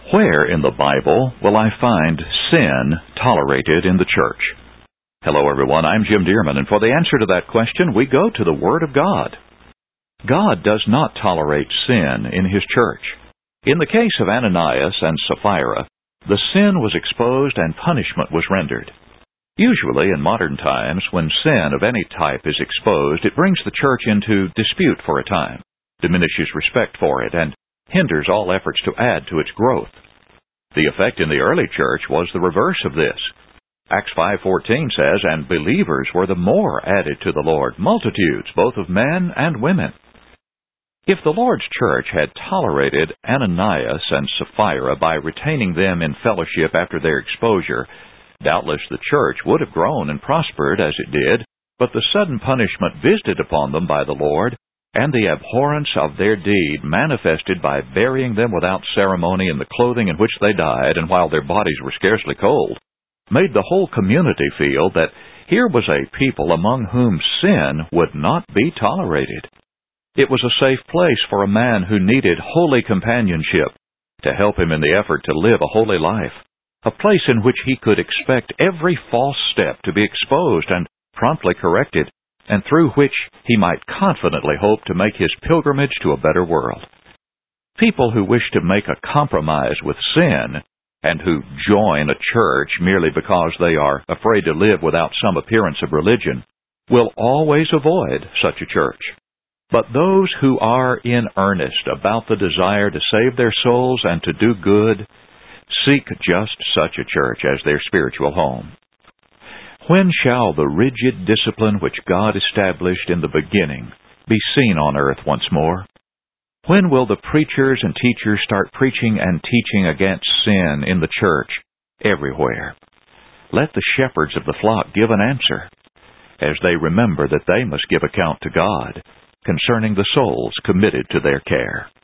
Where in the Bible will I find sin tolerated in the church? Hello everyone, I'm Jim Dearman, and for the answer to that question, we go to the Word of God. God does not tolerate sin in His church. In the case of Ananias and Sapphira, the sin was exposed and punishment was rendered. Usually, in modern times, when sin of any type is exposed, it brings the church into dispute for a time, diminishes respect for it, and hinders all efforts to add to its growth. The effect in the early church was the reverse of this. Acts 5:14 says, "And believers were the more added to the Lord, multitudes, both of men and women." If the Lord's church had tolerated Ananias and Sapphira by retaining them in fellowship after their exposure, doubtless the church would have grown and prospered as it did, but the sudden punishment visited upon them by the Lord, and the abhorrence of their deed manifested by burying them without ceremony in the clothing in which they died, and while their bodies were scarcely cold, made the whole community feel that here was a people among whom sin would not be tolerated. It was a safe place for a man who needed holy companionship to help him in the effort to live a holy life, a place in which he could expect every false step to be exposed and promptly corrected, and through which he might confidently hope to make his pilgrimage to a better world. People who wish to make a compromise with sin, and who join a church merely because they are afraid to live without some appearance of religion, will always avoid such a church. But those who are in earnest about the desire to save their souls and to do good, seek just such a church as their spiritual home. When shall the rigid discipline which God established in the beginning be seen on earth once more? When will the preachers and teachers start preaching and teaching against sin in the church everywhere? Let the shepherds of the flock give an answer, as they remember that they must give account to God concerning the souls committed to their care.